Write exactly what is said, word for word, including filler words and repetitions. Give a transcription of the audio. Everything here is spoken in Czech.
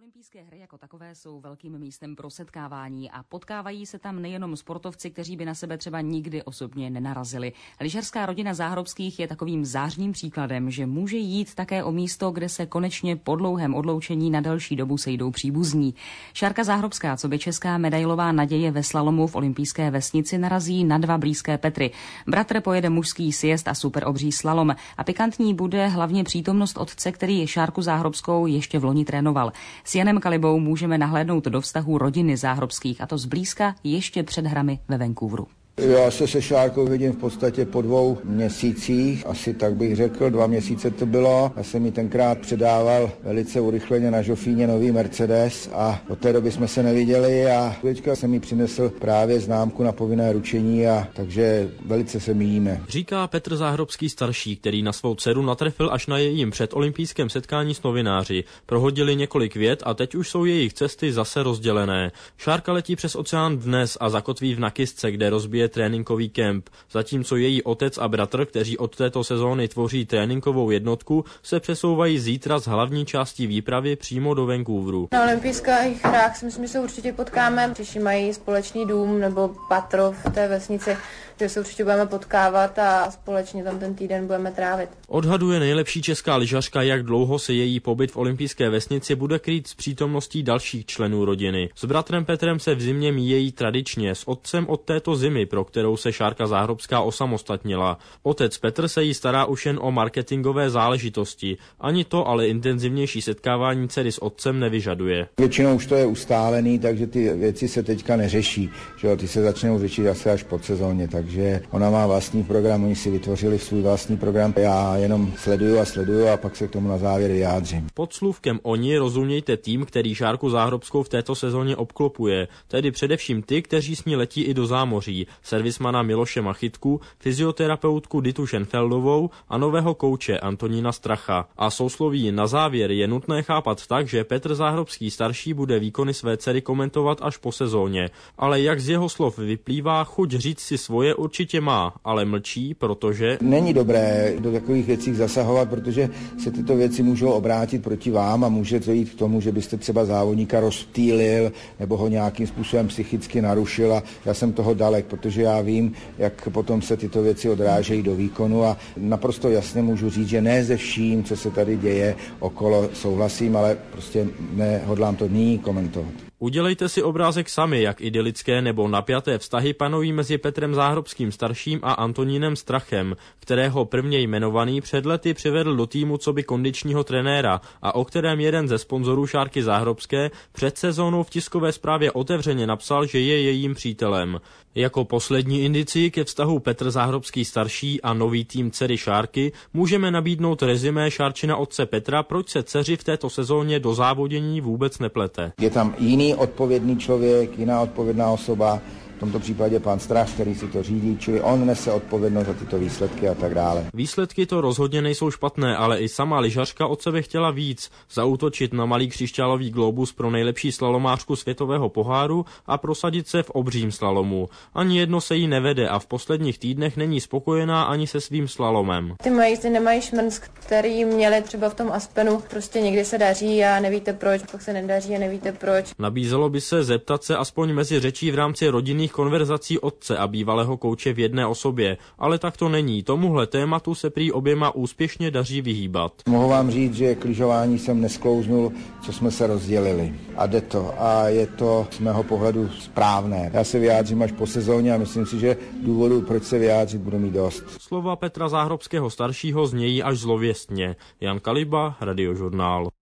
Olympijské hry jako takové jsou velkým místem pro setkávání a potkávají se tam nejenom sportovci, kteří by na sebe třeba nikdy osobně nenarazili. Lyžařská rodina Záhrobských je takovým zářným příkladem, že může jít také o místo, kde se konečně po dlouhém odloučení na delší dobu sejdou příbuzní. Šárka Záhrobská, coby česká medailová naděje ve slalomu v olympijské vesnici, narazí na dva blízké Petry. Bratr pojede mužský sjezd a superobří slalom a pikantní bude hlavně přítomnost otce, který Šárku Záhrobskou ještě v loni trénoval. S Janem Kalibou můžeme nahlédnout do vztahu rodiny Záhrobských, a to zblízka ještě před hrami ve Vancouveru. Já se se Šárkou vidím v podstatě po dvou měsících, asi tak bych řekl, dva měsíce to bylo. Já jsem mi tenkrát předával velice urychleně na Žofíně nový Mercedes a od té doby jsme se neviděli a teďka jsem mi přinesl právě známku na povinné ručení, a takže velice se míjíme. Říká Petr Záhrobský starší, který na svou dceru natrefil až na jejím předolympijském setkání s novináři. Prohodili několik vět a teď už jsou jejich cesty zase rozdělené. Šárka letí přes oceán dnes a zakotví v Nakisce, kde rozbije tréninkový kemp, zatímco její otec a bratr, kteří od této sezóny tvoří tréninkovou jednotku, se přesouvají zítra z hlavní části výpravy přímo do Vancouveru. Na olympijských hrách si myslím, že se určitě potkáme. Češi mají společný dům nebo patro v té vesnici, že se určitě budeme potkávat a společně tam ten týden budeme trávit. Odhaduje nejlepší česká lyžařka, jak dlouho se její pobyt v olympijské vesnici bude krýt s přítomností dalších členů rodiny. S bratrem Petrem se v zimě míjejí tradičně, s otcem od této zimy, pro kterou se Šárka Záhrobská osamostatnila. Otec Petr se jí stará už jen o marketingové záležitosti. Ani to ale intenzivnější setkávání dcery s otcem nevyžaduje. Většinou už to je ustálený, takže ty věci se teďka neřeší. Že jo, ty se začnou řešit asi až pod sezóně, takže ona má vlastní program, oni si vytvořili svůj vlastní program. Já jenom sleduju a sleduju a pak se k tomu na závěr vyjádřím. Pod slůvkem oni rozumějte tým, který Šárku Záhrobskou v této sezóně obklopuje, tedy především ty, kteří s ní letí i do zámoří. Servismana Miloše Machytku, fyzioterapeutku Ditu Schenfeldovou a nového kouče Antonína Stracha. A sousloví na závěr je nutné chápat tak, že Petr Záhrobský starší bude výkony své dcery komentovat až po sezóně. Ale jak z jeho slov vyplývá, chuť říct si svoje určitě má, ale mlčí, protože není dobré do takových věcí zasahovat, protože se tyto věci můžou obrátit proti vám a může to jít k tomu, že byste třeba závodníka rozptýlil nebo ho nějakým způsobem psychicky narušil, a já jsem toho dalek, protože já vím, jak potom se tyto věci odrážejí do výkonu, a naprosto jasně můžu říct, že ne ze vším, co se tady děje okolo, souhlasím, ale prostě nehodlám to nyní komentovat. Udělejte si obrázek sami, jak idylické nebo napjaté vztahy panují mezi Petrem Záhrobským starším a Antonínem Strachem, kterého prvně jmenovaný před lety přivedl do týmu coby kondičního trenéra a o kterém jeden ze sponzorů Šárky Záhrobské před sezónou v tiskové zprávě otevřeně napsal, že je jejím přítelem. Jako poslední indici ke vztahu Petr Záhrobský starší a nový tým dcery Šárky můžeme nabídnout rezimé Šárčina otce Petra, proč se dceři v této sezóně do závodění vůbec neplete. Je tam jiný odpovědný člověk, jiná odpovědná osoba, v tomto případě pan Strach, který si to řídí, čili on nese odpovědnost za tyto výsledky a tak dále. Výsledky to rozhodně nejsou špatné, ale i sama lyžařka od sebe chtěla víc. Zaútočit na malý křišťálový globus pro nejlepší slalomářku světového poháru a prosadit se v obřím slalomu. Ani jedno se jí nevede a v posledních týdnech není spokojená ani se svým slalomem. Ty majíci nemají šmrnc, který měli třeba v tom Aspenu. Prostě někdy se daří a nevíte proč, pak se nedaří a nevíte proč. Nabízelo by se zeptat se aspoň mezi řečí v rámci rodinných konverzací otce a bývalého kouče v jedné osobě, ale tak to není. Tomuhle tématu se prý oběma úspěšně daří vyhýbat. Mohu vám říct, že k lyžování jsem nesklouznul, co jsme se rozdělili. A jde to. A je to z mého pohledu správné. Já se vyjádřím až po sezóně a myslím si, že důvodů, proč se vyjádřit, budu mít dost. Slova Petra Záhrobského staršího znějí až zlověstně. Jan Kaliba, Radiožurnál.